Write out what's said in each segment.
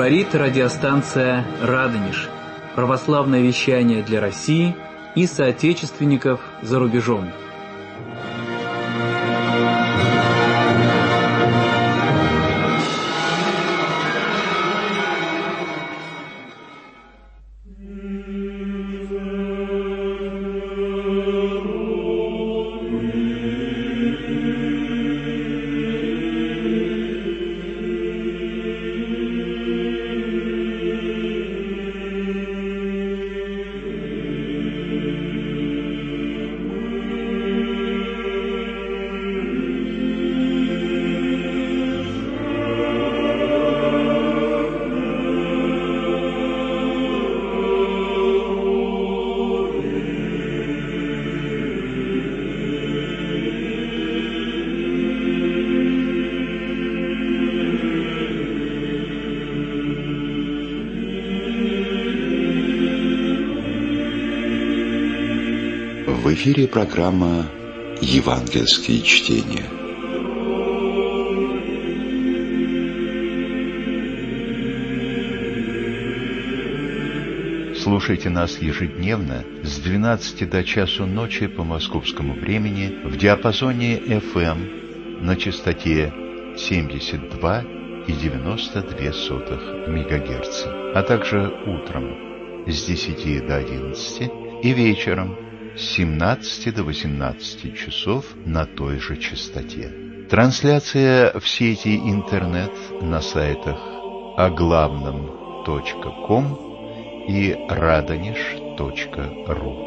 Говорит радиостанция «Радонеж». Православное вещание для России и соотечественников за рубежом. В эфире программа «Евангельские чтения». Слушайте нас ежедневно с 12 до часу ночи по московскому времени в диапазоне FM на частоте 72,92 МГц, а также утром с 10 до 11 и вечером с 17 до 18 часов на той же частоте. Трансляция в сети интернет на сайтах оглавном.ком и radonеж.ру.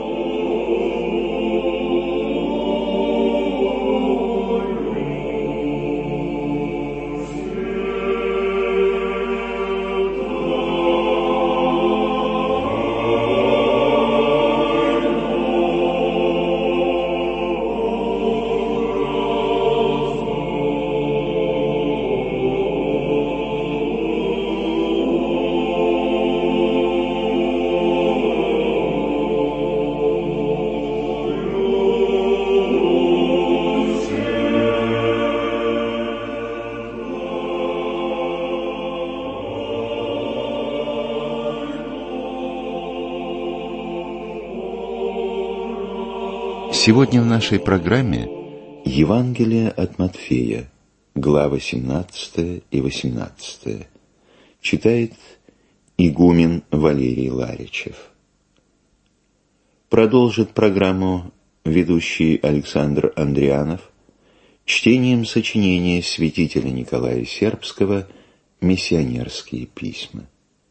Сегодня в нашей программе Евангелие от Матфея, главы 17 и 18. Читает игумен Валерий Ларичев. Продолжит программу ведущий Александр Андрианов чтением сочинения святителя Николая Сербского «Миссионерские письма».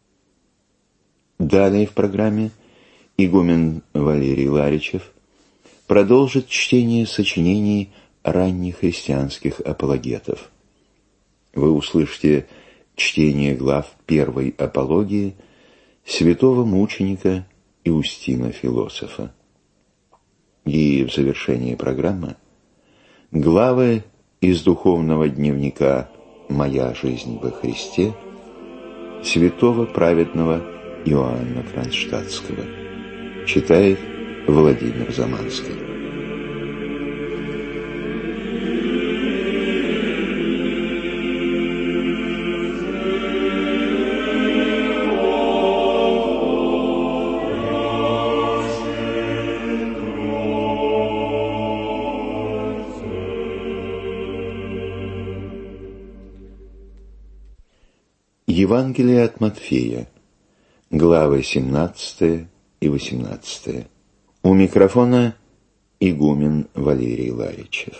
Далее в программе игумен Валерий Ларичев продолжит чтение сочинений ранних христианских апологетов. Вы услышите чтение глав первой апологии святого мученика Иустина Философа. И в завершении программы главы из духовного дневника «Моя жизнь во Христе» святого праведного Иоанна Кронштадтского. Читает Владимир Заманский. Евангелие от Матфея, главы 17 и 18. У микрофона игумен Валерий Ларичев.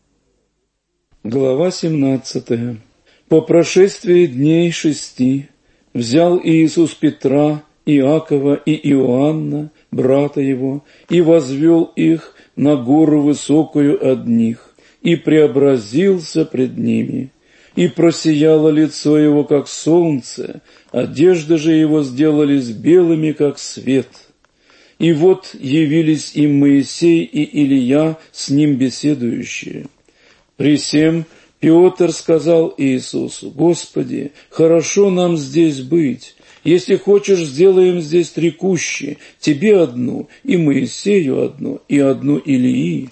Глава 17. По прошествии дней 6 взял Иисус Петра, Иакова и Иоанна, брата его, и возвел их на гору высокую от них, и преобразился пред ними, и просияло лицо его, как солнце, одежды же его сделались белыми, как свет. И вот явились им Моисей и Илия, с ним беседующие. Присем Петр сказал Иисусу: «Господи, хорошо нам здесь быть. Если хочешь, сделаем здесь 3 кущи, тебе одну, и Моисею одну, и одну Илии».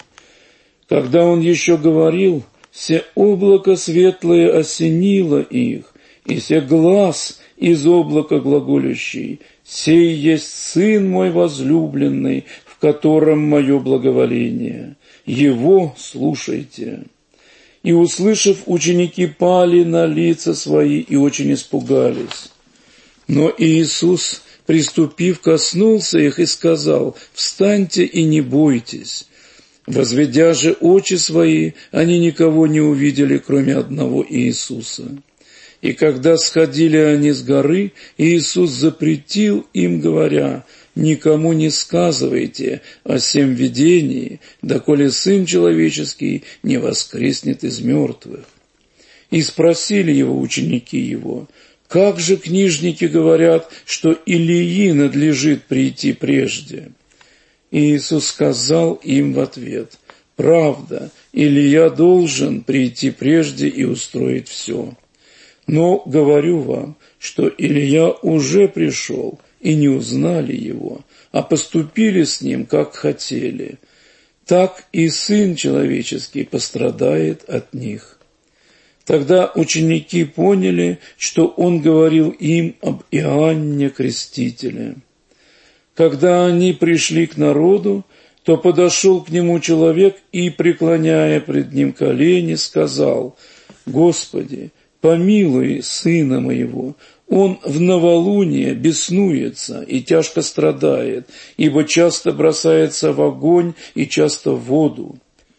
Когда он еще говорил, все облако светлое осенило их, и се глас из облака глаголющий: «Сей есть Сын мой возлюбленный, в котором мое благоволение. Его слушайте». И, услышав, ученики пали на лица свои и очень испугались. Но Иисус, приступив, коснулся их и сказал: «Встаньте и не бойтесь». Возведя же очи свои, они никого не увидели, кроме одного Иисуса. И когда сходили они с горы, Иисус запретил им, говоря: «Никому не сказывайте о сем видении, доколе Сын Человеческий не воскреснет из мертвых». И спросили его ученики его: «Как же книжники говорят, что Илии надлежит прийти прежде?» И Иисус сказал им в ответ: «Правда, Илия должен прийти прежде и устроить все. Но говорю вам, что Илия уже пришел, и не узнали его, а поступили с ним, как хотели. Так и Сын Человеческий пострадает от них». Тогда ученики поняли, что он говорил им об Иоанне Крестителе. Когда они пришли к народу, то подошел к нему человек и, преклоняя пред ним колени, сказал: «Господи, помилуй сына моего, он в новолуние беснуется и тяжко страдает, ибо часто бросается в огонь и часто в воду.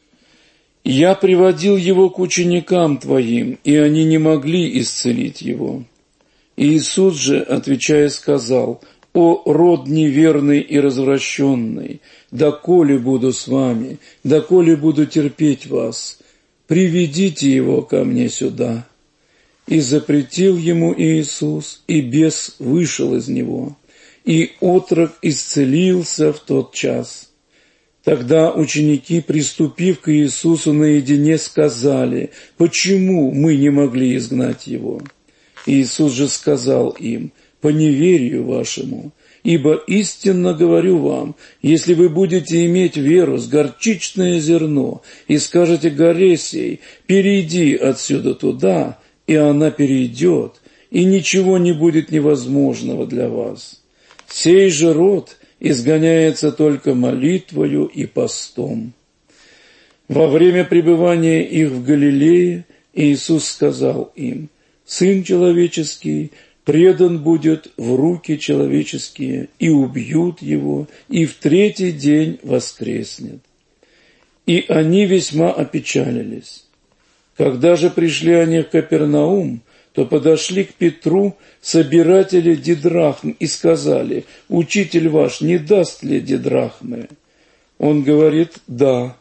Я приводил его к ученикам твоим, и они не могли исцелить его». Иисус же, отвечая, сказал: «О род неверный и развращенный, доколе буду с вами, доколе буду терпеть вас? Приведите его ко мне сюда». И запретил ему Иисус, и бес вышел из него, и отрок исцелился в тот час. Тогда ученики, приступив к Иисусу наедине, сказали: «Почему мы не могли изгнать его?» Иисус же сказал им: «По неверию вашему, ибо истинно говорю вам, если вы будете иметь веру с горчичное зерно и скажете горе сей: перейди отсюда туда, и она перейдет, и ничего не будет невозможного для вас. Сей же род изгоняется только молитвою и постом». Во время пребывания их в Галилее Иисус сказал им: «Сын Человеческий предан будет в руки человеческие, и убьют его, и в третий день воскреснет». И они весьма опечалились. Когда же пришли они в Капернаум, то подошли к Петру собиратели дидрахм и сказали: «Учитель ваш не даст ли дидрахмы?» Он говорит: «Да».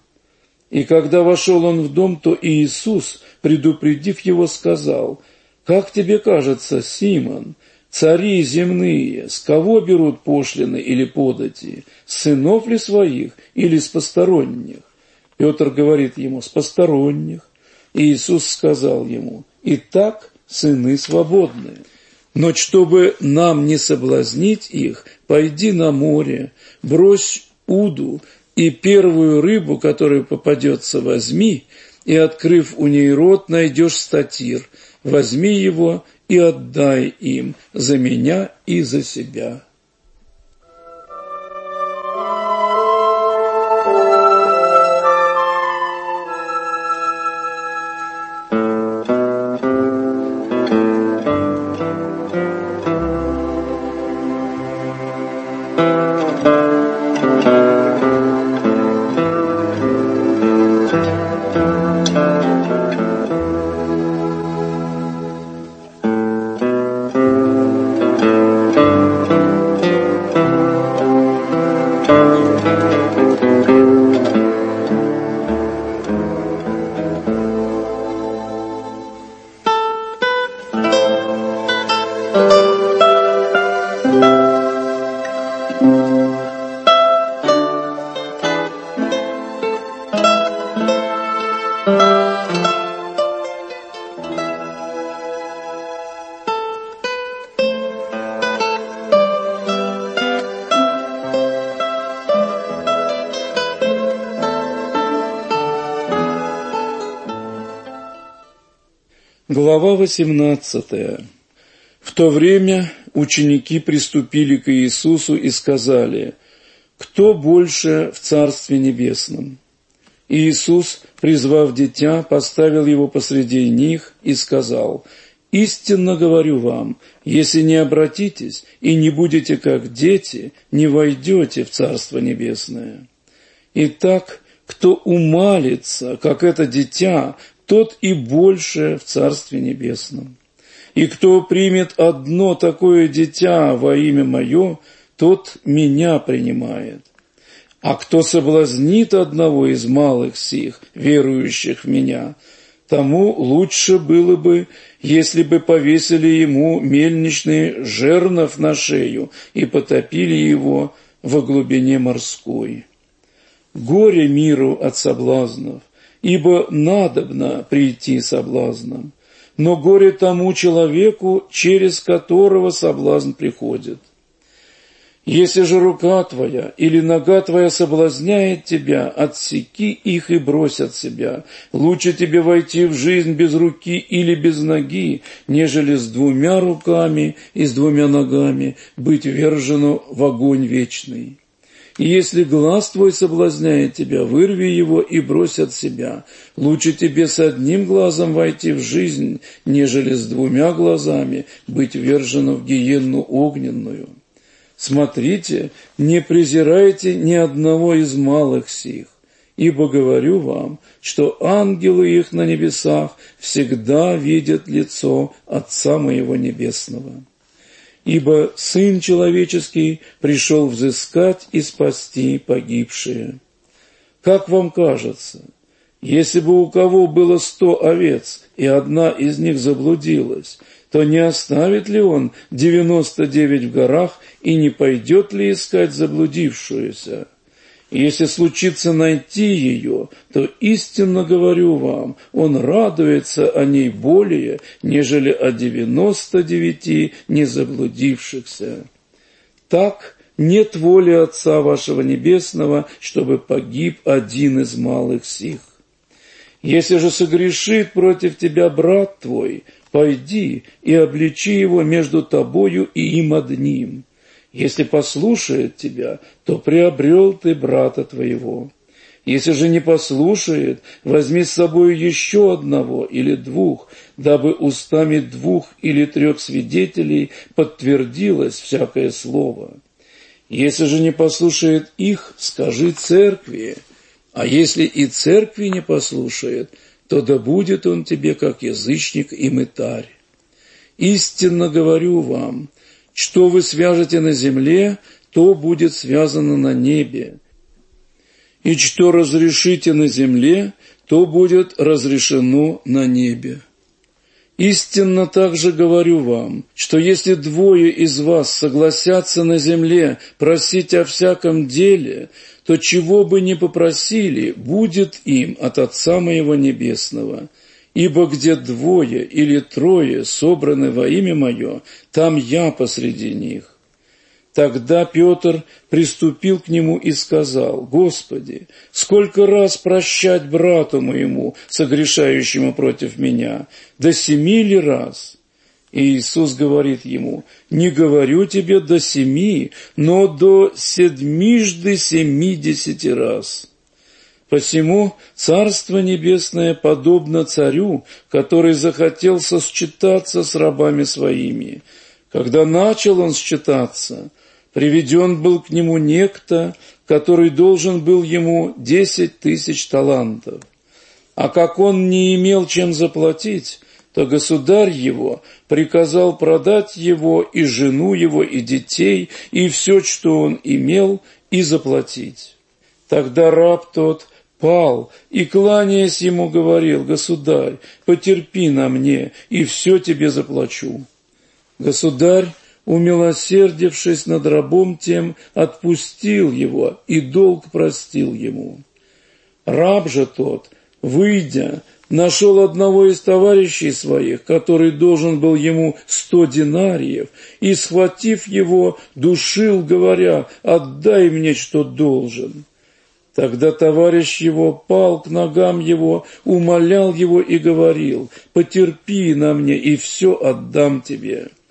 И когда вошел он в дом, то Иисус, предупредив его, сказал: «Как тебе кажется, Симон, цари земные, с кого берут пошлины или подати? С сынов ли своих или с посторонних?» Петр говорит ему: «С посторонних». Иисус сказал ему: «Итак, сыны свободны. Но чтобы нам не соблазнить их, пойди на море, брось уду, и первую рыбу, которая попадется, возьми, и, открыв у ней рот, найдешь статир. Возьми его и отдай им за меня и за себя». Глава 18. то время ученики приступили к Иисусу и сказали: «Кто больше в Царстве Небесном?» И Иисус, призвав дитя, поставил его посреди них и сказал: «Истинно говорю вам, если не обратитесь и не будете как дети, не войдете в Царство Небесное. Итак, кто умалится, как это дитя, тот и больше в Царстве Небесном. И кто примет одно такое дитя во имя Мое, тот Меня принимает. А кто соблазнит одного из малых сих, верующих в Меня, тому лучше было бы, если бы повесили ему мельничный жернов на шею и потопили его во глубине морской. Горе миру от соблазнов, ибо надобно прийти соблазном, но горе тому человеку, через которого соблазн приходит. Если же рука твоя или нога твоя соблазняет тебя, отсеки их и брось от себя. Лучше тебе войти в жизнь без руки или без ноги, нежели с 2 руками и с 2 ногами быть ввержену в огонь вечный. И если глаз твой соблазняет тебя, вырви его и брось от себя. Лучше тебе с 1 глазом войти в жизнь, нежели с 2 глазами быть ввержену в гиенну огненную. Смотрите, не презирайте ни одного из малых сих, ибо говорю вам, что ангелы их на небесах всегда видят лицо Отца Моего Небесного. Ибо Сын Человеческий пришел взыскать и спасти погибшие. Как вам кажется, если бы у кого было 100 овец, и одна из них заблудилась, то не оставит ли он 99 в горах и не пойдет ли искать заблудившуюся? И если случится найти ее, то истинно говорю вам, он радуется о ней более, нежели о 99 незаблудившихся. Так нет воли Отца вашего Небесного, чтобы погиб один из малых сих. Если же согрешит против тебя брат твой, пойди и обличи его между тобою и им одним. Если послушает тебя, то приобрел ты брата твоего. Если же не послушает, возьми с собой еще 1 или 2, дабы устами 2 или 3 свидетелей подтвердилось всякое слово. Если же не послушает их, скажи церкви, а если и церкви не послушает, то да будет он тебе как язычник и мытарь. Истинно говорю вам, что вы свяжете на земле, то будет связано на небе, и что разрешите на земле, то будет разрешено на небе. Истинно также говорю вам, что если 2 из вас согласятся на земле просить о всяком деле, то чего бы ни попросили, будет им от Отца Моего Небесного. Ибо где 2 или 3 собраны во имя Мое, там Я посреди них. Тогда Петр приступил к нему и сказал: «Господи, сколько раз прощать брату моему, согрешающему против меня? До 7 ли раз?» И Иисус говорит ему: «Не говорю тебе до 7, но до 70 раз». Посему Царство Небесное подобно царю, который захотел сосчитаться с рабами своими. Когда начал он считаться, приведен был к нему некто, который должен был ему 10 000 талантов. А как он не имел чем заплатить, то государь его приказал продать его и жену его, и детей, и все, что он имел, и заплатить. Тогда раб тот пал и, кланяясь ему, говорил: «Государь, потерпи на мне, и все тебе заплачу». Государь, умилосердившись над рабом тем, отпустил его и долг простил ему. Раб же тот, выйдя, нашел одного из товарищей своих, который должен был ему 100 динариев, и, схватив его, душил, говоря: «Отдай мне, что должен». Тогда товарищ его пал к ногам его, умолял его и говорил: «Потерпи на мне, и все отдам тебе».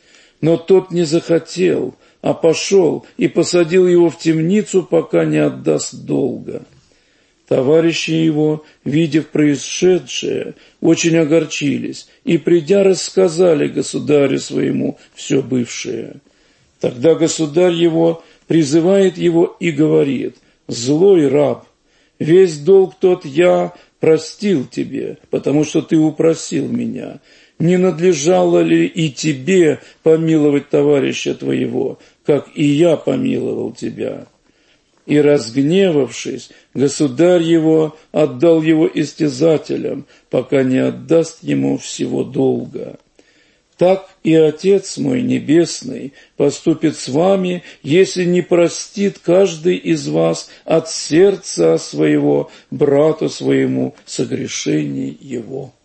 Но тот не захотел, а пошел и посадил его в темницу, пока не отдаст долга. Товарищи его, видев происшедшее, очень огорчились и, придя, рассказали государю своему все бывшее. Тогда государь его призывает его и говорит: «Злой раб, весь долг тот я простил тебе, потому что ты упросил меня. Не надлежало ли и тебе помиловать товарища твоего, как и я помиловал тебя?» И, разгневавшись, государь его отдал его истязателям, пока не отдаст ему всего долга. Так и Отец мой Небесный поступит с вами, если не простит каждый из вас от сердца своего брату своему согрешений его.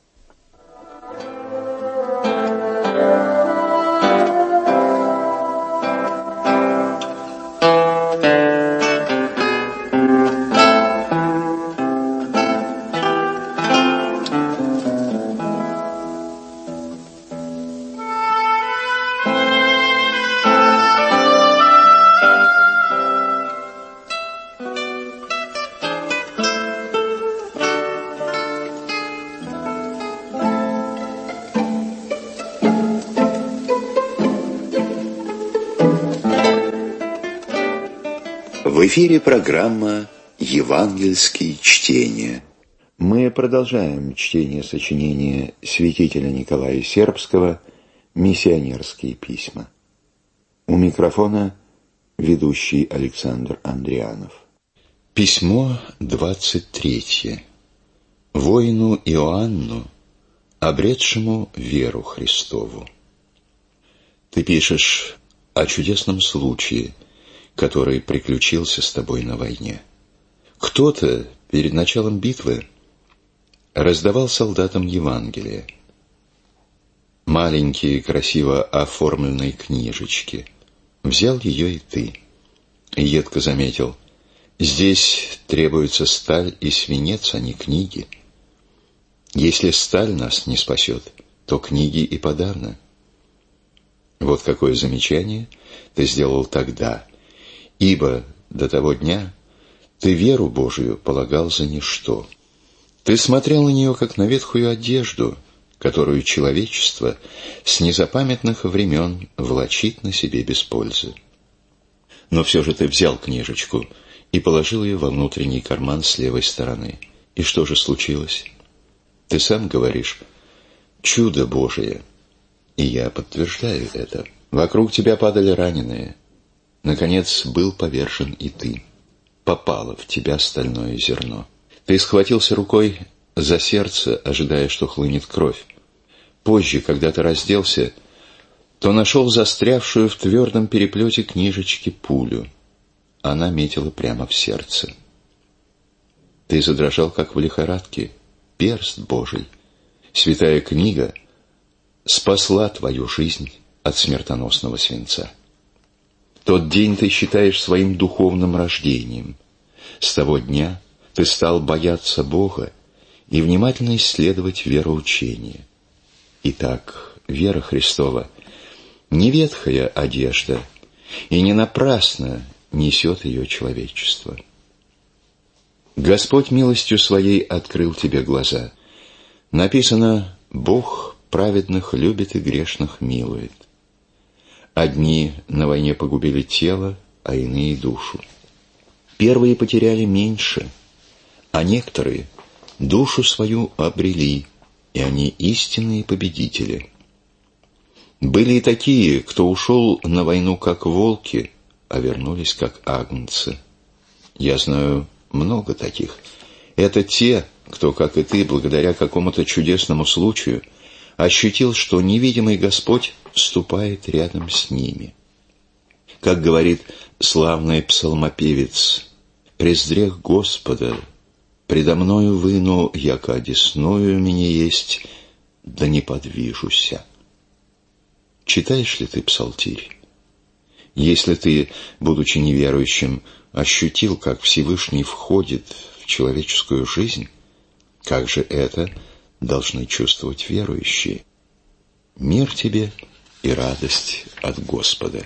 В эфире программа «Евангельские чтения». Мы продолжаем чтение сочинения святителя Николая Сербского «Миссионерские письма». У микрофона ведущий Александр Андрианов. Письмо 23. Воину Иоанну, обретшему веру Христову. Ты пишешь о чудесном случае, который приключился с тобой на войне. Кто-то перед началом битвы раздавал солдатам Евангелие. Маленькие, красиво оформленные книжечки. Взял ее и ты. И едко заметил: здесь требуется сталь и свинец, а не книги. Если сталь нас не спасет, то книги и подавно. Вот какое замечание ты сделал тогда. Ибо до того дня ты веру Божию полагал за ничто. Ты смотрел на нее, как на ветхую одежду, которую человечество с незапамятных времен влачит на себе без пользы. Но все же ты взял книжечку и положил ее во внутренний карман с левой стороны. И что же случилось? Ты сам говоришь: чудо Божие. И я подтверждаю это. Вокруг тебя падали раненые. Наконец был повержен и ты. Попало в тебя стальное зерно. Ты схватился рукой за сердце, ожидая, что хлынет кровь. Позже, когда ты разделся, то нашел застрявшую в твердом переплете книжечки пулю. Она метила прямо в сердце. Ты задрожал, как в лихорадке. Перст Божий, святая книга, спасла твою жизнь от смертоносного свинца. Тот день ты считаешь своим духовным рождением. С того дня ты стал бояться Бога и внимательно исследовать вероучение. Итак, вера Христова не ветхая одежда, и не напрасно несет ее человечество. Господь милостью Своей открыл тебе глаза. Написано: Бог праведных любит и грешных милует. Одни на войне погубили тело, а иные душу. Первые потеряли меньше, а некоторые душу свою обрели, и они истинные победители. Были и такие, кто ушел на войну как волки, а вернулись как агнцы. Я знаю много таких. Это те, кто, как и ты, благодаря какому-то чудесному случаю, ощутил, что невидимый Господь ступает рядом с ними. Как говорит славный псалмопевец: «Прездрях Господа, предо мною выну, яко одесною мне есть, да не подвижуся». Читаешь ли ты псалтирь? Если ты, будучи неверующим, ощутил, как Всевышний входит в человеческую жизнь, как же это должны чувствовать верующие? Мир тебе и радость от Господа.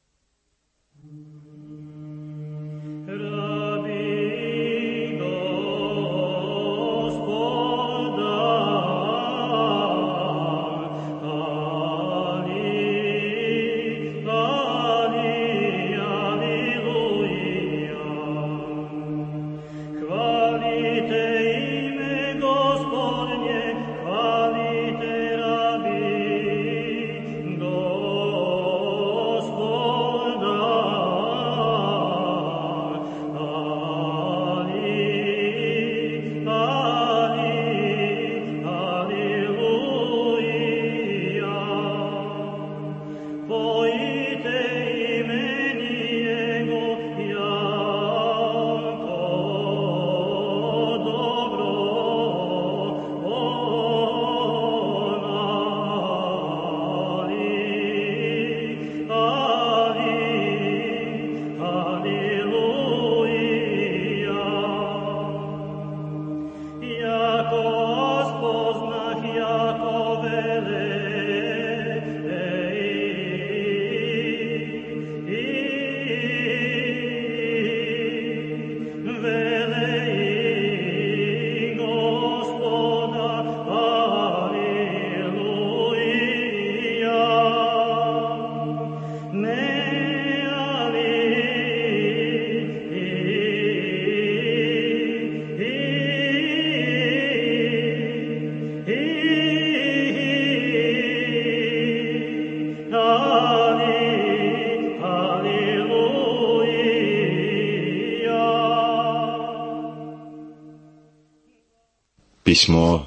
Письмо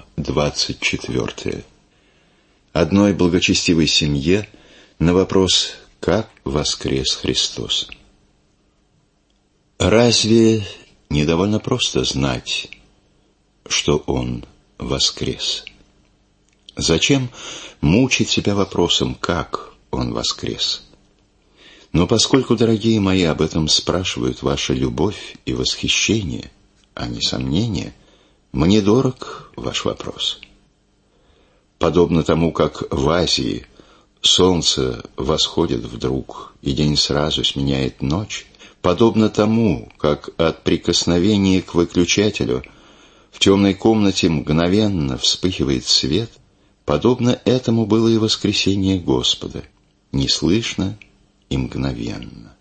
24. Одной благочестивой семье на вопрос «Как воскрес Христос?». Разве не довольно просто знать, что Он воскрес? Зачем мучить себя вопросом, как Он воскрес? Но поскольку, дорогие мои, об этом спрашивают ваша любовь и восхищение, а не сомнения, мне дорог ваш вопрос. Подобно тому, как в Азии солнце восходит вдруг, и день сразу сменяет ночь, подобно тому, как от прикосновения к выключателю в темной комнате мгновенно вспыхивает свет, подобно этому было и воскресение Господа, неслышно и мгновенно.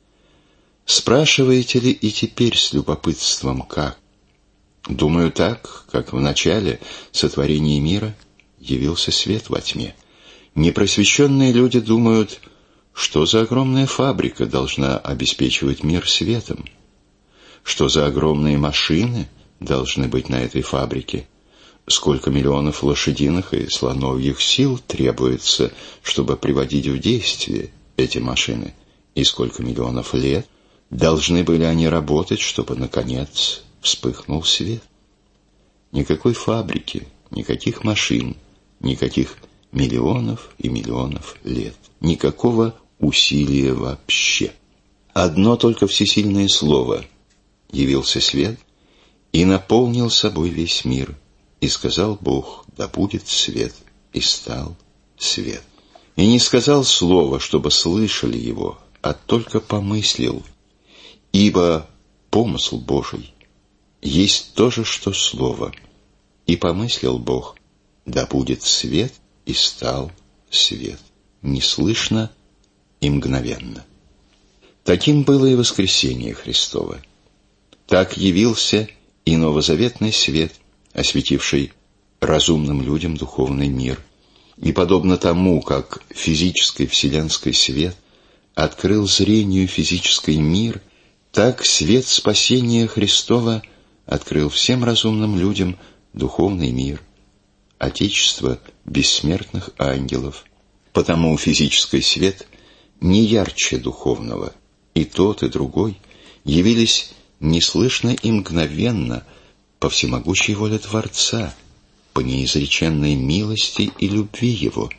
Спрашиваете ли и теперь с любопытством, как? Думаю, так, как в начале сотворения мира явился свет во тьме. Непросвещенные люди думают, что за огромная фабрика должна обеспечивать мир светом, что за огромные машины должны быть на этой фабрике, сколько миллионов лошадиных и слоновьих сил требуется, чтобы приводить в действие эти машины, и сколько миллионов лет должны были они работать, чтобы, наконец, вспыхнул свет. Никакой фабрики, никаких машин, никаких миллионов и миллионов лет, никакого усилия вообще. Одно только всесильное слово: явился свет и наполнил собой весь мир. И сказал Бог: да будет свет, и стал свет. И не сказал слова, чтобы слышали его, а только помыслил, ибо помысл Божий есть то же, что слово. И помыслил Бог: да будет свет, и стал свет. Неслышно и мгновенно. Таким было и воскресение Христово. Так явился и новозаветный свет, осветивший разумным людям духовный мир. И подобно тому, как физический вселенский свет открыл зрению физический мир, так свет спасения Христова открыл всем разумным людям духовный мир, отечество бессмертных ангелов. Потому физический свет не ярче духовного, и тот, и другой явились неслышно и мгновенно по всемогущей воле Творца, по неизреченной милости и любви Его.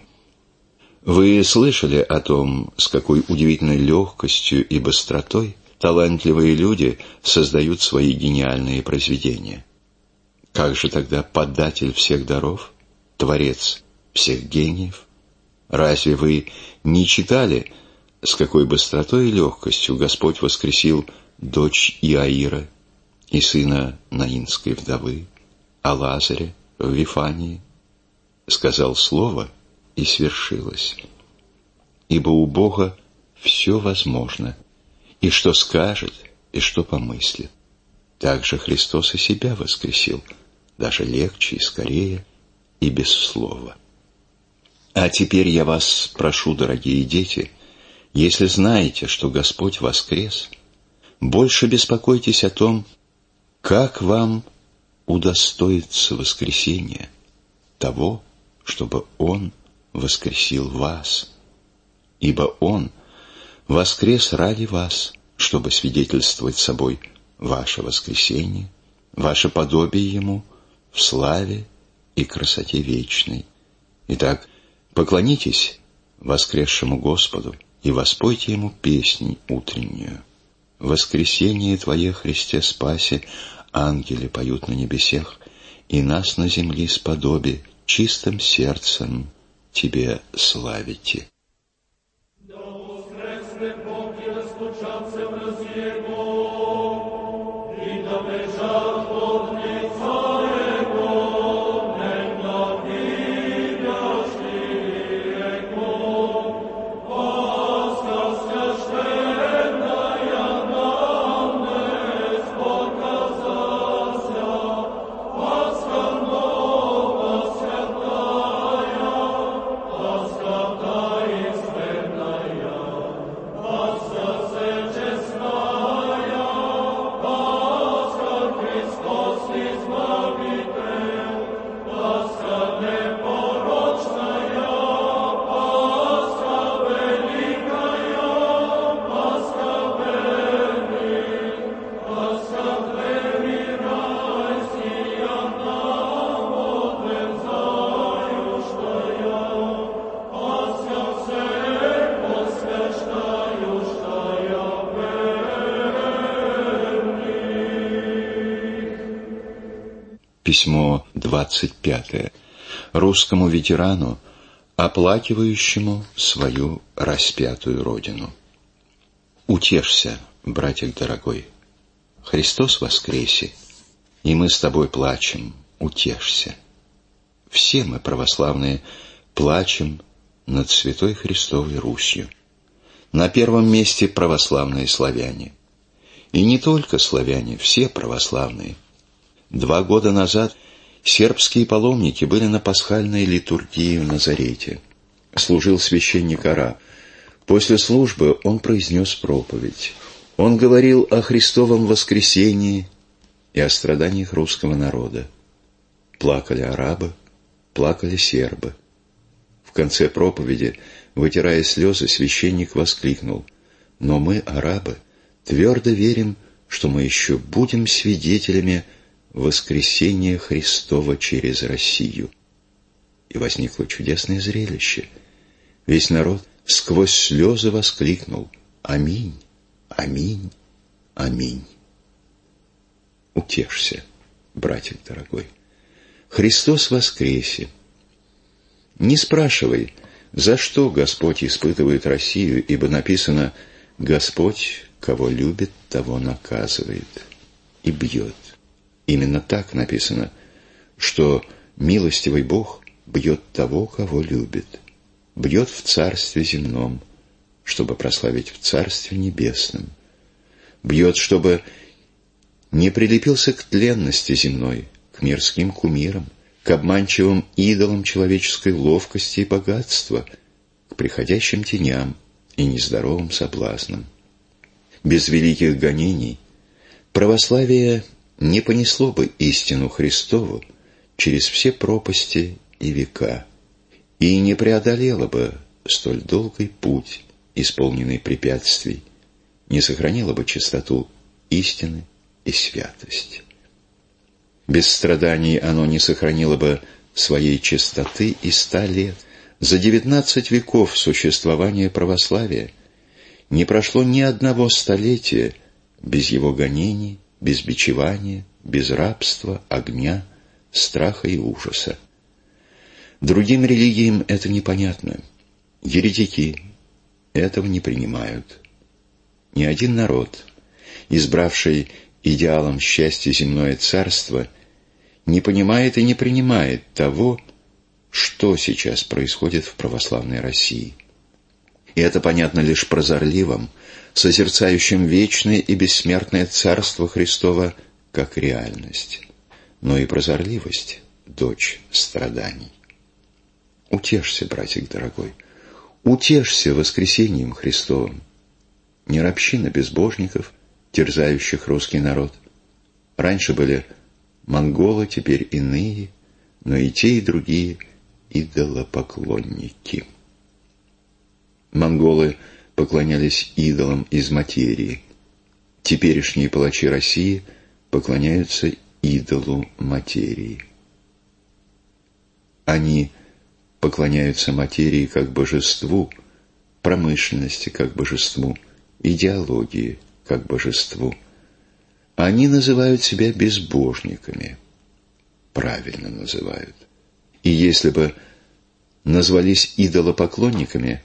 Вы слышали о том, с какой удивительной легкостью и быстротой талантливые люди создают свои гениальные произведения? Как же тогда податель всех даров, творец всех гениев, Разве вы не читали, с какой быстротой и легкостью Господь воскресил дочь Иаира и сына наинской вдовы, о Лазаре в Вифании? Сказал слово, и свершилось. Ибо у Бога все возможно, и что скажет, и что помыслит. Также Христос и себя воскресил, даже легче и скорее, и без слова. А теперь я вас прошу, дорогие дети, если знаете, что Господь воскрес, больше беспокойтесь о том, как вам удостоится воскресения, того, чтобы Он воскресил вас. Ибо Он воскрес ради вас, чтобы свидетельствовать собой ваше воскресение, ваше подобие Ему в славе и красоте вечной. Итак, поклонитесь воскресшему Господу и воспойте Ему песнь утреннюю. Воскресение Твое, Христе, спаси, ангели поют на небесех, и нас на земле сподоби, чистым сердцем Тебе славите. Письмо 25. Русскому ветерану, оплакивающему свою распятую родину. Утешься, братик дорогой, Христос воскресе, и мы с тобой плачем, утешься. Все мы, православные, плачем над Святой Христовой Русью. На первом месте православные славяне. И не только славяне, все православные. 2 года назад сербские паломники были на пасхальной литургии в Назарете. Служил священник араб. После службы он произнес проповедь. Он говорил о Христовом воскресении и о страданиях русского народа. Плакали арабы, плакали сербы. В конце проповеди, вытирая слезы, священник воскликнул: «Но мы, арабы, твердо верим, что мы еще будем свидетелями воскресения Христова через Россию». И возникло чудесное зрелище. Весь народ сквозь слезы воскликнул: «Аминь, аминь, аминь». Утешься, братик дорогой, Христос воскресе. Не спрашивай, за что Господь испытывает Россию, ибо написано: «Господь, кого любит, того наказывает и бьет». Именно так написано, что милостивый Бог бьет того, кого любит, бьет в царстве земном, чтобы прославить в царстве небесном, бьет, чтобы не прилепился к тленности земной, к мирским кумирам, к обманчивым идолам человеческой ловкости и богатства, к приходящим теням и нездоровым соблазнам. Без великих гонений православие не понесло бы истину Христову через все пропасти и века, и не преодолело бы столь долгий путь, исполненный препятствий, не сохранило бы чистоту истины и святость. Без страданий оно не сохранило бы своей чистоты и 100 лет. За 19 веков существования православия не прошло ни одного столетия без его гонений, без бичевания, без рабства, огня, страха и ужаса. Другим религиям это непонятно. Еретики этого не принимают. Ни один народ, избравший идеалом счастья земное царство, не понимает и не принимает того, что сейчас происходит в православной России. И это понятно лишь прозорливым, созерцающим вечное и бессмертное Царство Христово как реальность. Но и прозорливость – дочь страданий. Утешься, братик дорогой, утешься воскресением Христовым. Не ропщи на безбожников, терзающих русский народ. Раньше были монголы, теперь иные, но и те, и другие идолопоклонники. Монголы поклонялись идолам из материи. Теперешние палачи России поклоняются идолу материи. Они поклоняются материи как божеству, промышленности как божеству, идеологии как божеству. Они называют себя безбожниками. Правильно называют. И если бы назвались идолопоклонниками,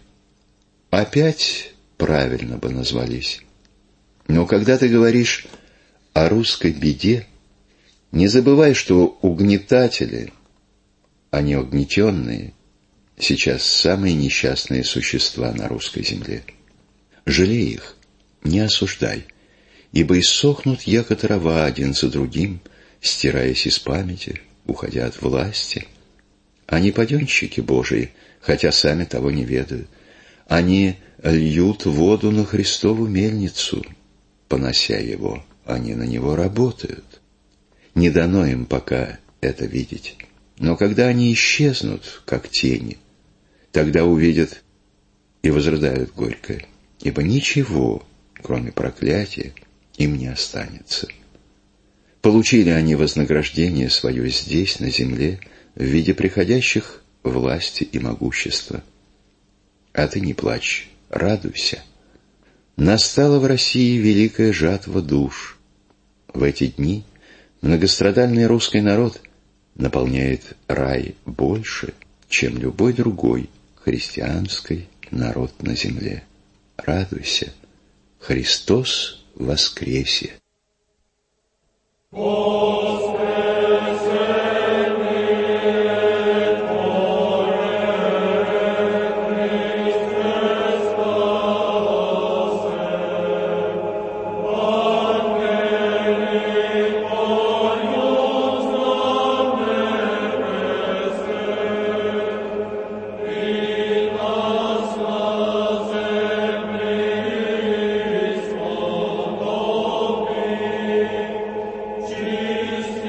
опять правильно бы назвались. Но когда ты говоришь о русской беде, не забывай, что угнетатели, а не угнетенные, сейчас самые несчастные существа на русской земле. Жалей их, не осуждай, ибо иссохнут яко трава один за другим, стираясь из памяти, уходя от власти. Они паденщики Божии, хотя сами того не ведают. Они льют воду на Христову мельницу, понося его, они на него работают. Не дано им пока это видеть. Но когда они исчезнут, как тени, тогда увидят и возрыдают горько, ибо ничего, кроме проклятия, им не останется. Получили они вознаграждение свое здесь, на земле, в виде приходящих власти и могущества. А ты не плачь, радуйся. Настала в России великая жатва душ. В эти дни многострадальный русский народ наполняет рай больше, чем любой другой христианский народ на земле. Радуйся, Христос воскресе! Jesus.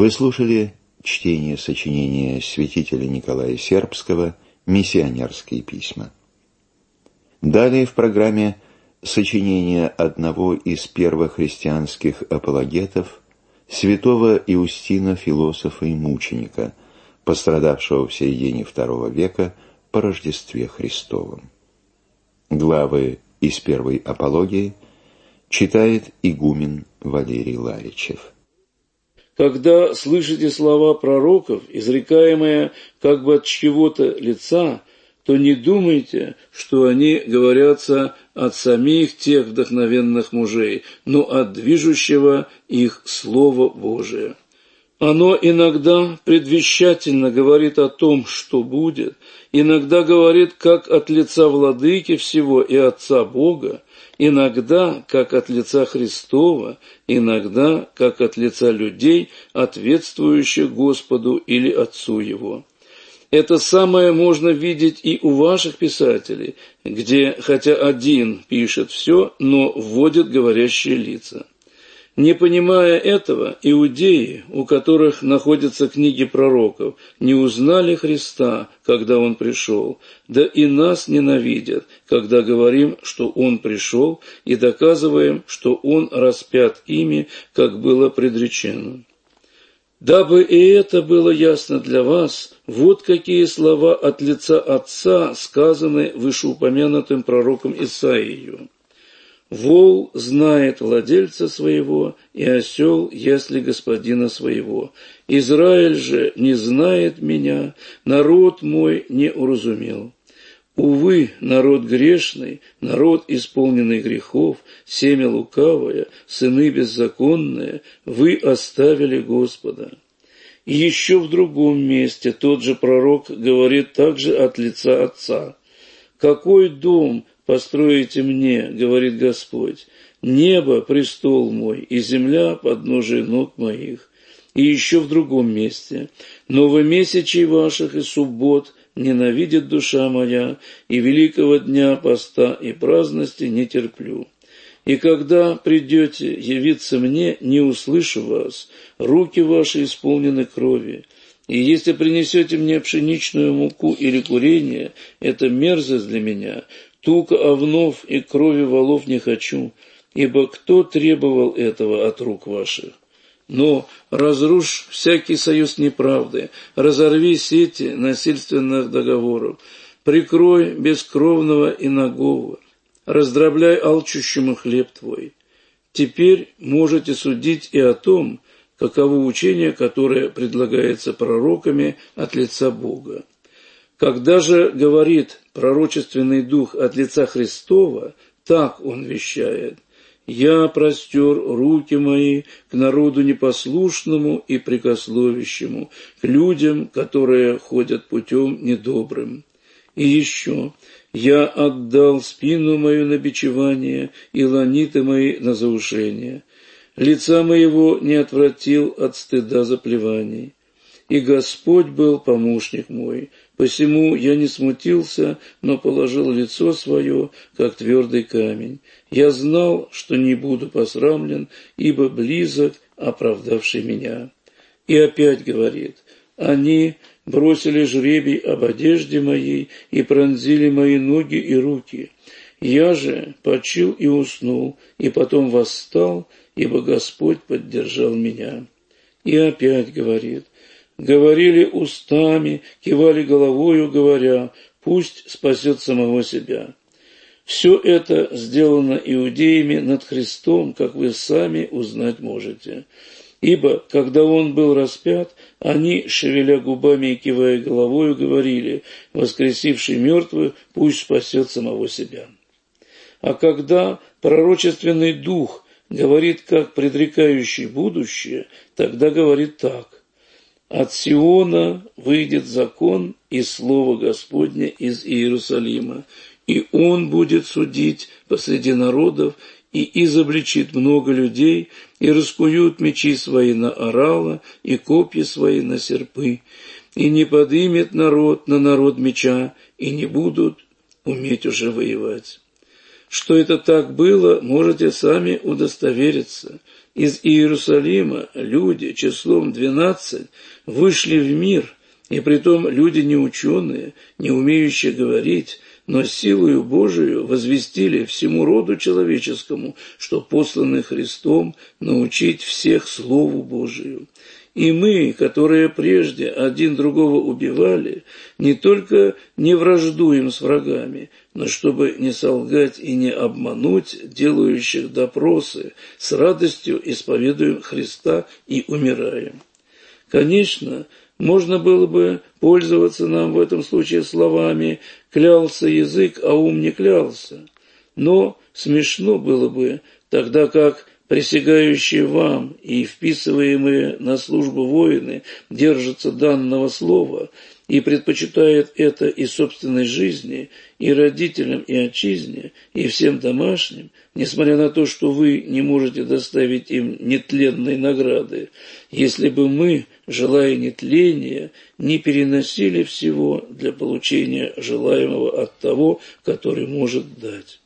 Вы слушали чтение сочинения святителя Николая Сербского «Миссионерские письма». Далее в программе сочинение одного из первых христианских апологетов, святого Иустина, философа и мученика, пострадавшего в середине II века по Рождестве Христовом. Главы из первой апологии читает игумен Валерий Ларичев. Когда слышите слова пророков, изрекаемые как бы от чьего-то лица, то не думайте, что они говорятся от самих тех вдохновенных мужей, но от движущего их Слова Божия. Оно иногда предвещательно говорит о том, что будет, иногда говорит как от лица Владыки всего и Отца Бога, иногда как от лица Христова, иногда как от лица людей, ответствующих Господу или Отцу Его. Это самое можно видеть и у ваших писателей, где, хотя один пишет все, но вводит говорящие лица. Не понимая этого, иудеи, у которых находятся книги пророков, не узнали Христа, когда Он пришел, да и нас ненавидят, когда говорим, что Он пришел, и доказываем, что Он распят ими, как было предречено. Дабы и это было ясно для вас, вот какие слова от лица Отца сказаны вышеупомянутым пророком Исаией. «Вол знает владельца своего, и осел, если господина своего. Израиль же не знает меня, народ мой не уразумел. Увы, народ грешный, народ, исполненный грехов, семя лукавое, сыны беззаконные, вы оставили Господа». И еще в другом месте тот же пророк говорит также от лица Отца. «Какой дом построите мне, говорит Господь, небо – престол мой, и земля – подножие ног моих». И еще в другом месте: «Новомесячий ваших и суббот ненавидит душа моя, и великого дня поста и праздности не терплю. И когда придете явиться мне, не услышу вас, руки ваши исполнены крови. И если принесете мне пшеничную муку или курение, это мерзость для меня, тука овнов и крови волов не хочу, ибо кто требовал этого от рук ваших? Но разрушь всякий союз неправды, разорви сети насильственных договоров, прикрой бескровного и нагого, раздробляй алчущему хлеб твой. Теперь можете судить и о том, каково учение, которое предлагается пророками от лица Бога. Когда же говорит пророчественный дух от лица Христова, так он вещает: «Я простер руки мои к народу непослушному и прикословящему, к людям, которые ходят путем недобрым. И еще: я отдал спину мою на бичевание и ланиты мои на заушение. Лица моего не отвратил от стыда заплеваний. И Господь был помощник мой, посему я не смутился, но положил лицо свое, как твердый камень. Я знал, что не буду посрамлен, ибо близок оправдавший меня». И опять говорит: «Они бросили жребий об одежде моей и пронзили мои ноги и руки. Я же почил и уснул, и потом восстал, ибо Господь поддержал меня». И опять говорит: «Говорили устами, кивали головою, говоря: пусть спасет самого себя». Все это сделано иудеями над Христом, как вы сами узнать можете. Ибо, когда Он был распят, они, шевеля губами и кивая головою, говорили: воскресивший мертвых, пусть спасет самого себя. А когда пророчественный дух говорит как предрекающий будущее, тогда говорит так: «От Сиона выйдет закон и слово Господне из Иерусалима, и Он будет судить посреди народов, и изобличит много людей, и раскуют мечи свои на орала, и копья свои на серпы, и не подымет народ на народ меча, и не будут уметь уже воевать». Что это так было, можете сами удостовериться. Из Иерусалима люди числом 12 вышли в мир, и притом люди не ученые, не умеющие говорить, но силою Божию возвестили всему роду человеческому, что посланы Христом научить всех Слову Божию. И мы, которые прежде один другого убивали, не только не враждуем с врагами, но чтобы не солгать и не обмануть делающих допросы, с радостью исповедуем Христа и умираем. Конечно, можно было бы пользоваться нам в этом случае словами «клялся язык, а ум не клялся». Но смешно было бы, тогда как присягающие вам и вписываемые на службу воины держатся данного слова и предпочитают это и собственной жизни, и родителям, и отчизне, и всем домашним, несмотря на то, что вы не можете доставить им нетленной награды, если бы мы, желая нетления, не переносили всего для получения желаемого от того, который может дать.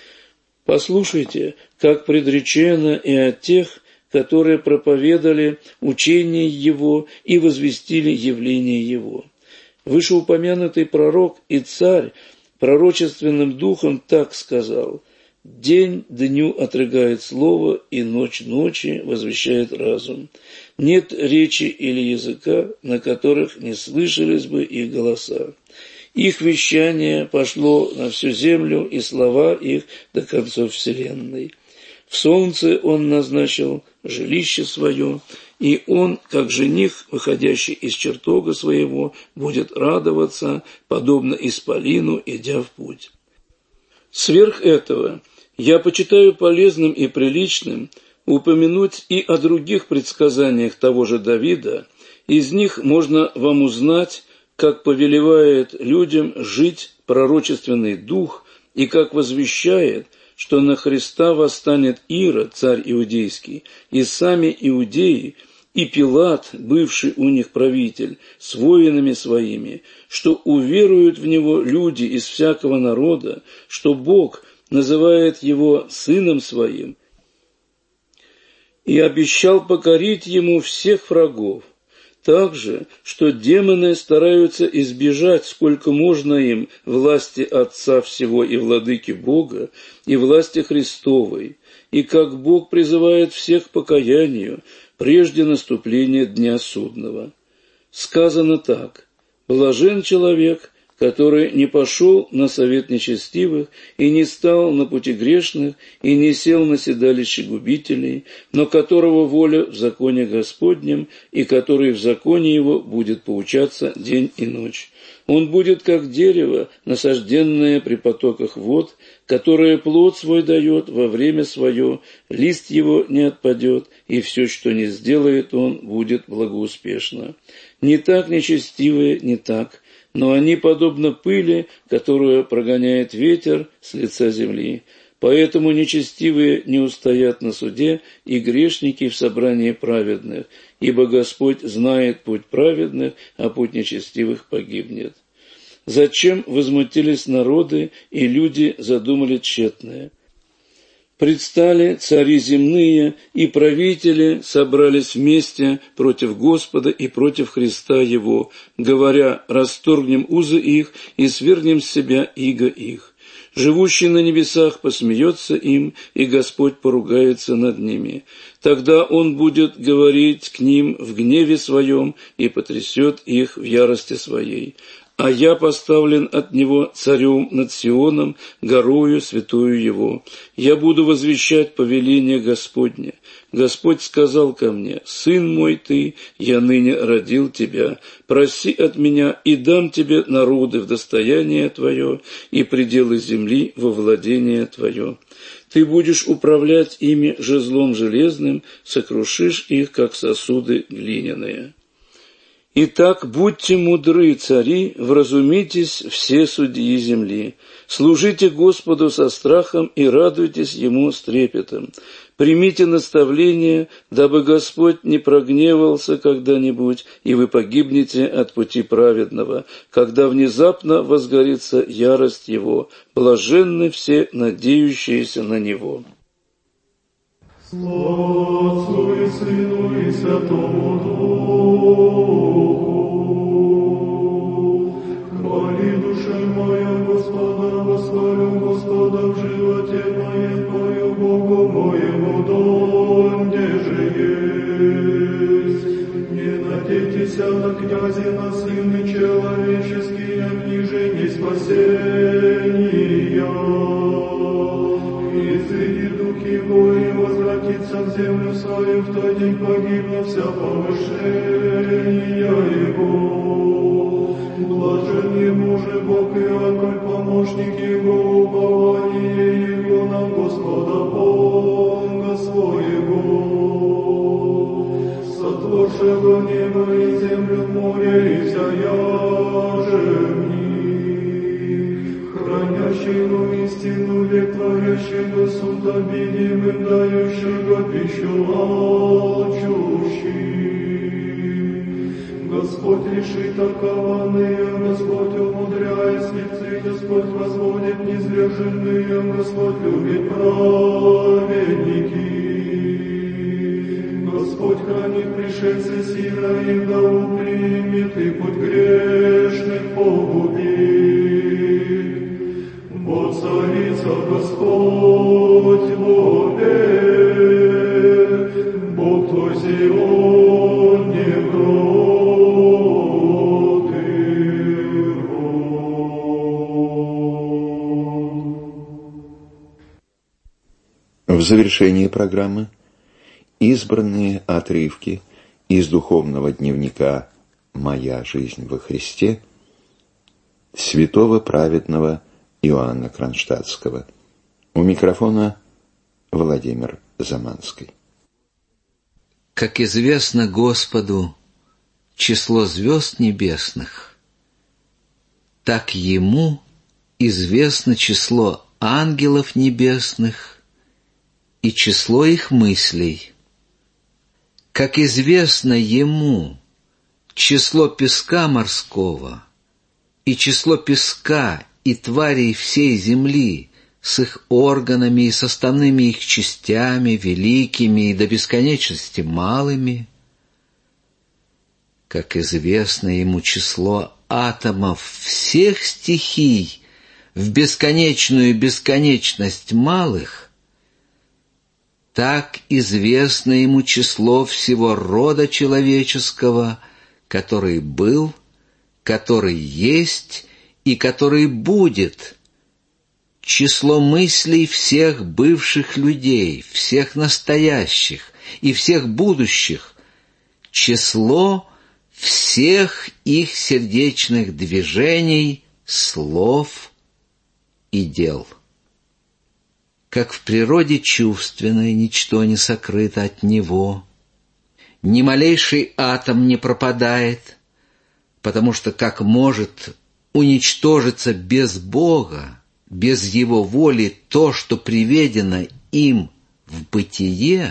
Послушайте, как предречено и от тех, которые проповедали учение Его и возвестили явление Его. Вышеупомянутый пророк и царь пророчественным духом так сказал: «День дню отрыгает слово, и ночь ночи возвещает разум. Нет речи или языка, на которых не слышались бы их голоса. Их вещание пошло на всю землю, и слова их до концов вселенной. В солнце он назначил жилище свое, и он, как жених, выходящий из чертога своего, будет радоваться, подобно исполину, идя в путь». Сверх этого я почитаю полезным и приличным упомянуть и о других предсказаниях того же Давида. Из них можно вам узнать, как повелевает людям жить пророчественный дух и как возвещает, что на Христа восстанет Ирод, царь иудейский, и сами иудеи, и Пилат, бывший у них правитель, с воинами своими, что уверуют в него люди из всякого народа, что Бог называет его сыном своим, и обещал покорить ему всех врагов. Также, что демоны стараются избежать, сколько можно им, власти Отца всего и владыки Бога, и власти Христовой, и как Бог призывает всех к покаянию прежде наступления Дня Судного. Сказано так: «Блажен человек, который не пошел на совет нечестивых, и не стал на пути грешных, и не сел на седалище губителей, но которого воля в законе Господнем, и который в законе его будет поучаться день и ночь. Он будет как дерево, насажденное при потоках вод, которое плод свой дает во время свое, лист его не отпадет, и все, что не сделает он, будет благоуспешно. Не так нечестивые, не так, но они подобны пыли, которую прогоняет ветер с лица земли. Поэтому нечестивые не устоят на суде, и грешники в собрании праведных, ибо Господь знает путь праведных, а путь нечестивых погибнет. Зачем возмутились народы, и люди задумали тщетное? Предстали цари земные, и правители собрались вместе против Господа и против Христа Его, говоря: расторгнем узы их и свергнем с себя иго их. Живущий на небесах посмеется им, и Господь поругается над ними. Тогда Он будет говорить к ним в гневе Своем и потрясет их в ярости Своей. А я поставлен от Него царем над Сионом, горою святую Его. Я буду возвещать повеление Господне. Господь сказал ко мне: «Сын мой ты, я ныне родил тебя. Проси от меня, и дам тебе народы в достояние твое, и пределы земли во владение твое. Ты будешь управлять ими жезлом железным, сокрушишь их, как сосуды глиняные». Итак, будьте мудры, цари, вразумитесь все судьи земли. Служите Господу со страхом и радуйтесь Ему с трепетом. Примите наставление, дабы Господь не прогневался когда-нибудь, и вы погибнете от пути праведного, когда внезапно возгорится ярость Его. Блаженны все, надеющиеся на Него. Слава Отцу и Сыну и Святому Духу. Хвали душа моя Господа, восхвалю Господа в животе моем, пою Богу моему, донде же есть. Не надейтесь на князи, на сыны человеческие, ниже не спасения. Изыди дух его и возвратится в землю свою, в тот день погибнет вся помышления его. Блажен ему же Бог Иаков, помощник его, упование его на Господа Бога своего. Сотворшего небо и землю, море и вся яже в них, хранящего истину век, творящего суд обидимым, дающего пищу алчущим. Господь решит окованные, Господь умудряет слепцы, Господь возводит низверженные, Господь любит праведники. Господь хранит пришельца сира, и вдову примет, и путь грешных погубит. Бо царица Господь вовек, Бог твой Сион не брод его. В завершении программы избранные отрывки из духовного дневника «Моя жизнь во Христе» святого праведного Иоанна Кронштадтского. У микрофона Владимир Заманский. Как известно Господу число звезд небесных, так Ему известно число ангелов небесных и число их мыслей. Как известно Ему число песка морского и число песка и тварей всей земли с их органами и составными их частями, великими и до бесконечности малыми, как известно Ему число атомов всех стихий в бесконечную бесконечность малых, так известно Ему число всего рода человеческого, который был, который есть и который будет, число мыслей всех бывших людей, всех настоящих и всех будущих, число всех их сердечных движений, слов и дел. Как в природе чувственной ничто не сокрыто от Него, ни малейший атом не пропадает, потому что как может уничтожиться без Бога, без Его воли то, что приведено им в бытие,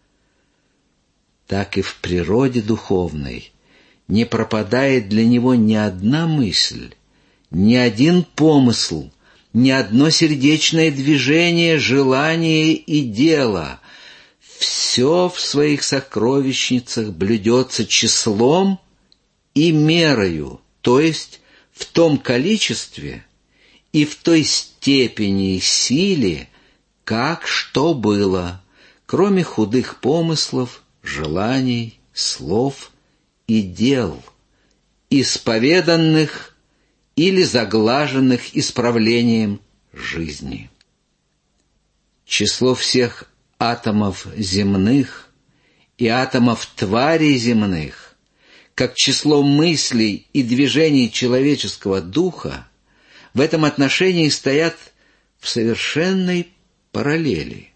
так и в природе духовной не пропадает для Него ни одна мысль, ни один помысл, ни одно сердечное движение, желание и дело. Все в своих сокровищницах блюдется числом и мерою, то есть в том количестве и в той степени и силе, как что было, кроме худых помыслов, желаний, слов и дел, исповеданных или заглаженных исправлением жизни. Число всех атомов земных и атомов тварей земных, как число мыслей и движений человеческого духа, в этом отношении стоят в совершенной параллели.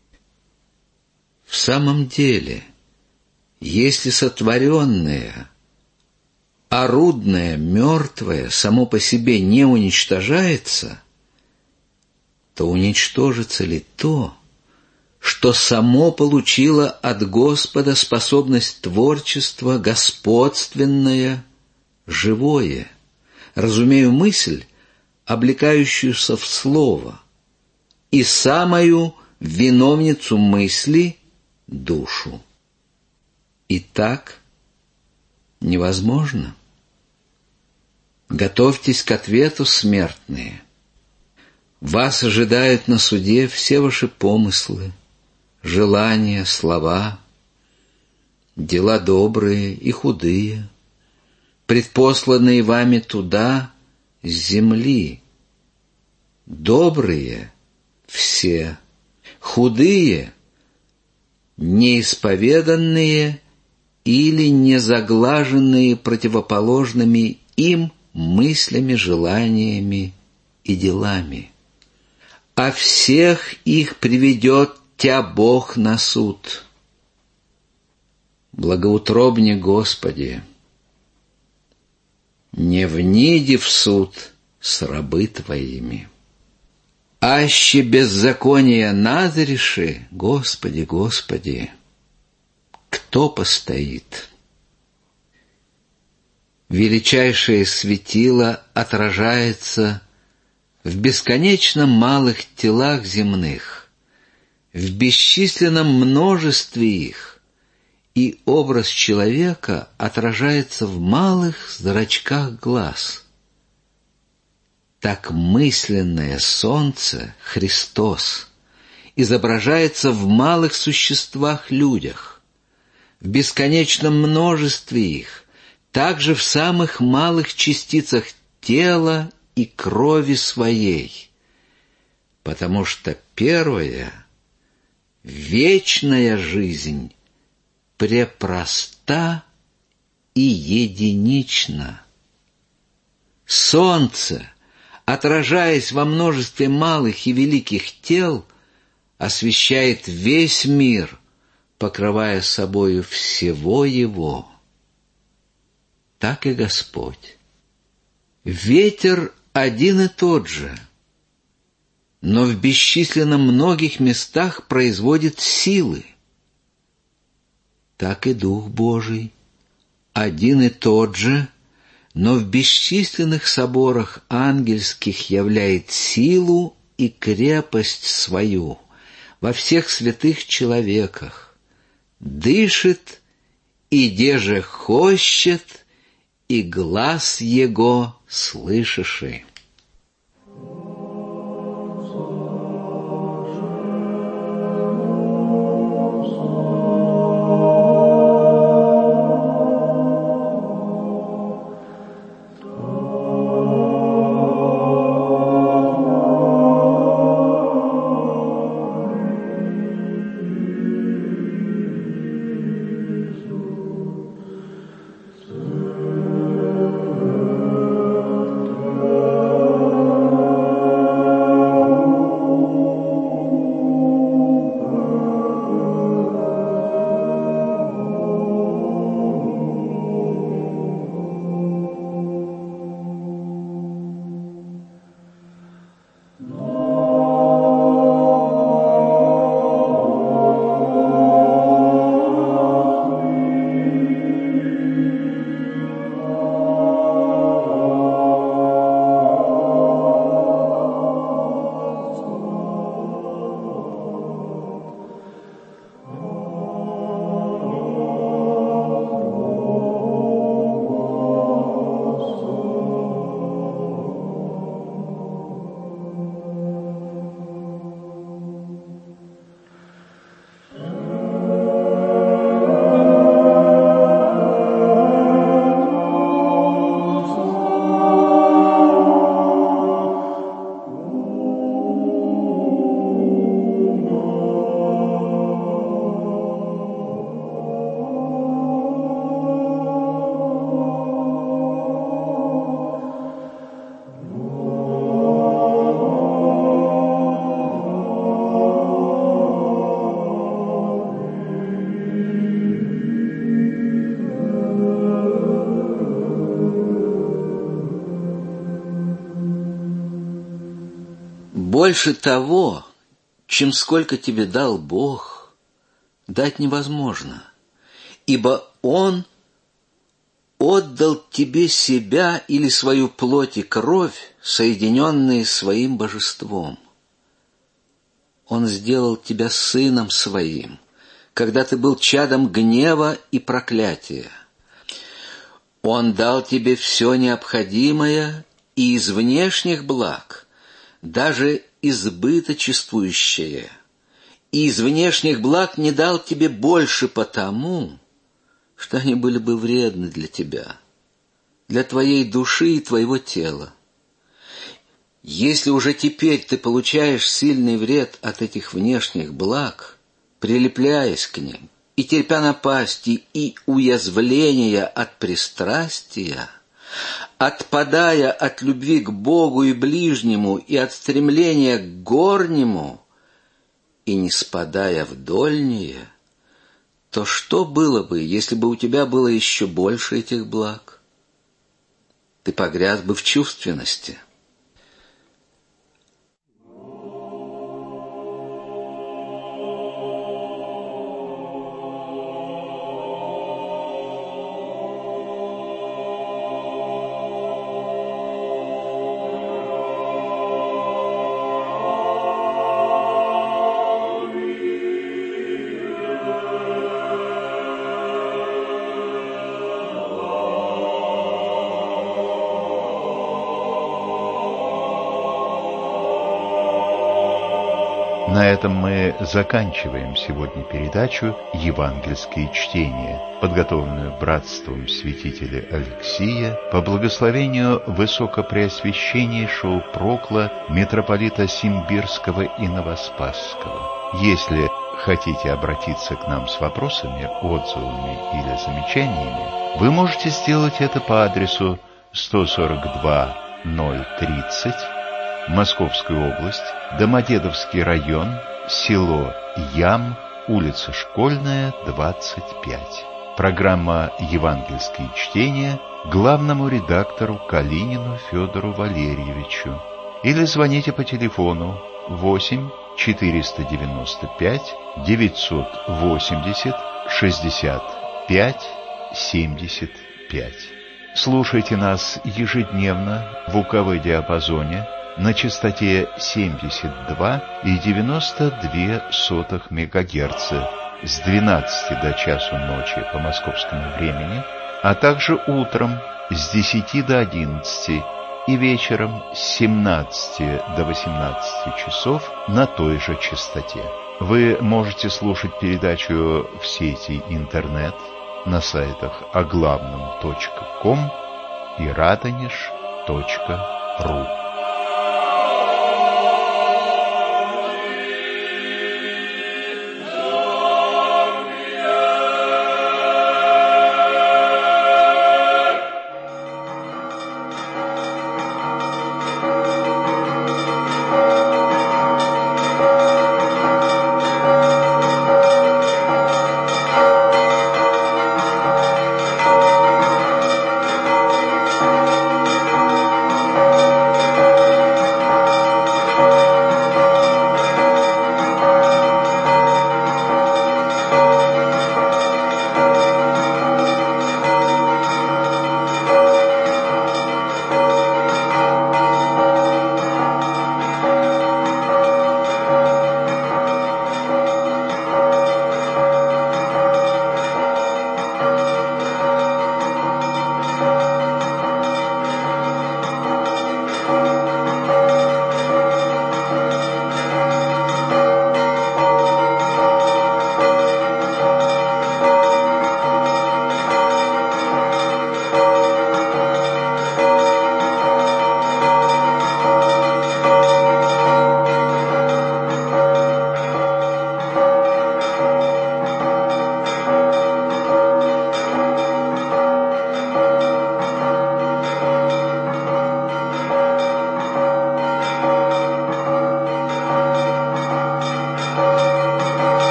В самом деле, если сотворенное орудное, мертвое, само по себе не уничтожается, то уничтожится ли то, что само получило от Господа способность творчества, господственное, живое? Разумею мысль, облекающуюся в слово, и самую виновницу мысли — душу. И так невозможно. Готовьтесь к ответу, смертные. Вас ожидают на суде все ваши помыслы, желания, слова, дела добрые и худые, предпосланные вами туда, с земли. Добрые все, худые, неисповеданные или незаглаженные противоположными им мыслями, желаниями и делами. А всех их приведет Тя Бог на суд. Благоутробне Господи, не вниди в суд с рабы Твоими. Аще беззакония назреши, Господи, Господи, кто постоит? Величайшее светило отражается в бесконечно малых телах земных, в бесчисленном множестве их, и образ человека отражается в малых зрачках глаз. Так мысленное солнце, Христос, изображается в малых существах-людях, в бесконечном множестве их, также в самых малых частицах тела и крови своей, потому что первая, вечная жизнь препроста и единична. Солнце, отражаясь во множестве малых и великих тел, освещает весь мир, покрывая собою всего его. Так и Господь. Ветер один и тот же, но в бесчисленно многих местах производит силы. Так и Дух Божий один и тот же, но в бесчисленных соборах ангельских являет силу и крепость свою во всех святых человеках, дышит и деже хощет, и глаз Его слышиши. Amen. Больше того, чем сколько тебе дал Бог, дать невозможно, ибо Он отдал тебе себя или свою плоть и кровь, соединенные своим божеством. Он сделал тебя сыном своим, когда ты был чадом гнева и проклятия. Он дал тебе все необходимое и из внешних благ, даже избыточествующее, и из внешних благ не дал тебе больше потому, что они были бы вредны для тебя, для твоей души и твоего тела. Если уже теперь ты получаешь сильный вред от этих внешних благ, прилепляясь к ним и терпя напасти и уязвления от пристрастия, отпадая от любви к Богу и ближнему и от стремления к горнему, и не спадая в дольнее, то что было бы, если бы у тебя было еще больше этих благ? Ты погряз бы в чувственности. На этом мы заканчиваем сегодня передачу «Евангельские чтения», подготовленную братством святителя Алексия по благословению Высокопреосвященнейшего Прокла митрополита Симбирского и Новоспасского. Если хотите обратиться к нам с вопросами, отзывами или замечаниями, вы можете сделать это по адресу 142-030, Московская область, Домодедовский район, село Ям, улица Школьная, 25. Программа «Евангельские чтения» главному редактору Калинину Федору Валерьевичу. Или звоните по телефону 8 495 980 65 75. Слушайте нас ежедневно в УКВ-диапазоне на частоте 72,92 МГц с 12 до часу ночи по московскому времени, а также утром с 10 до 11 и вечером с 17 до 18 часов на той же частоте. Вы можете слушать передачу в сети интернет на сайтах оглавном.ком и радонеж.ру.